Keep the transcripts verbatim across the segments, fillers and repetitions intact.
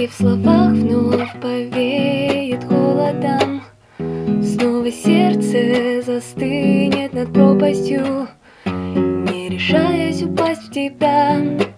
И в словах вновь повеет холодом, снова сердце застынет над пропастью, не решаясь упасть в тебя.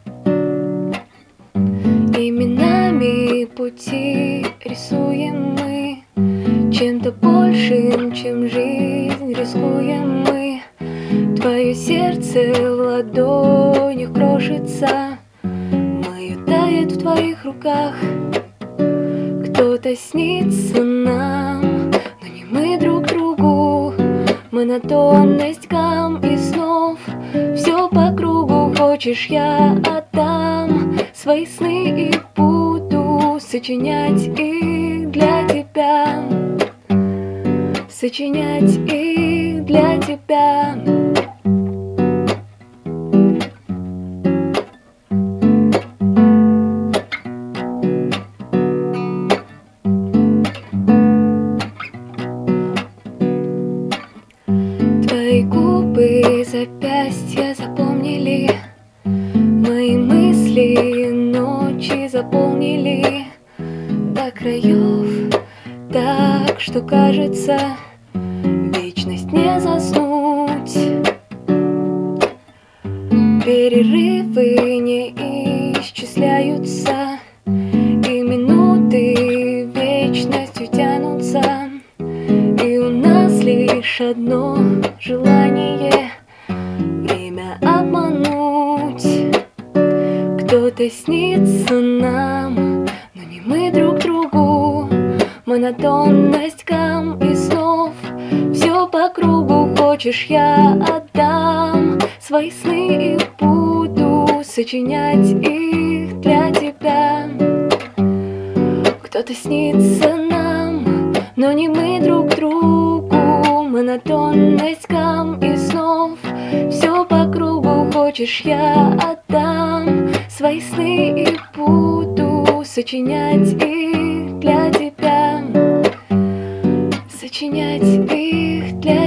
Именами пути рисуем мы, чем-то большим, чем жизнь рискуем мы. Твое сердце в ладонях крошится, мое тает в твоих руках. Кто-то снится нам, но не мы друг другу. Монотонность гамм и снов, все по кругу. Хочешь, я отдам свои сны и буду сочинять их для тебя, сочинять их для тебя. Твои губы, запястья запомнили, мои мысли ночи заполнили до краев, так что кажется, вечность не заснуть. Перерывы не исчисляются, и минуты вечностью тянутся. И у нас лишь одно желание — время обмануть. Кто-то снится нам, но не мы друг другу. Монотонность гамм и снов, все по кругу. Хочешь, я отдам свои сны и буду сочинять их для тебя. Кто-то снится нам, но не мы друг другу. Монотонность гамм и снов, все по кругу. Хочешь, я отдам свои сны и буду сочинять их для тебя, сочинять их для тебя.